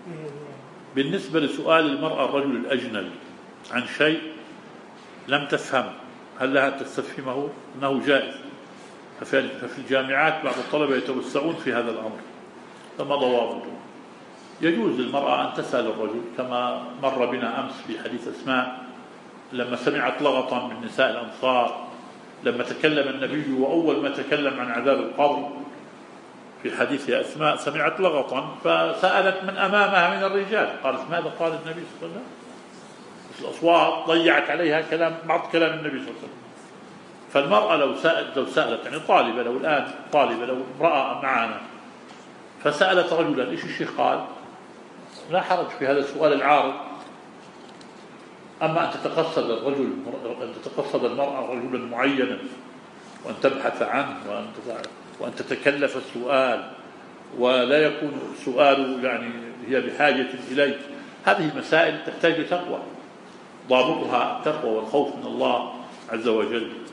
بالنسبة لسؤال المرأة الرجل الأجنبي عن شيء لم تفهم، هل لها تستفهمه؟ أنه جائز. ففي الجامعات بعض الطلبة يتوسعون في هذا الأمر، فما ضوابطه؟ يجوز للمرأة أن تسأل الرجل، كما مر بنا أمس في حديث أسماء لما سمعت لغطا من نساء الأنصار لما تكلم النبي، وأول ما تكلم عن عذاب القبر في حديث أسماء سمعت لغطا فسألت من أمامها من الرجال، قالت ماذا قال النبي صلى الله عليه وسلم؟ الأصوات ضيعت عليها كلام بعض كلام النبي صلى الله عليه وسلم. فالمرأة لو سألت يعني طالبة، لو الآن طالبة، لو امرأة معنا فسألت رجلا إيش الشيخ قال، لا حرج في هذا السؤال العارض. أما أن تتقصد المرأة رجلا معينا وأن تبحث عنه وأن تتكلف السؤال ولا يكون السؤال يعني هي بحاجة إليه، هذه مسائل تحتاج تقوى، ضابطها التقوى والخوف من الله عز وجل.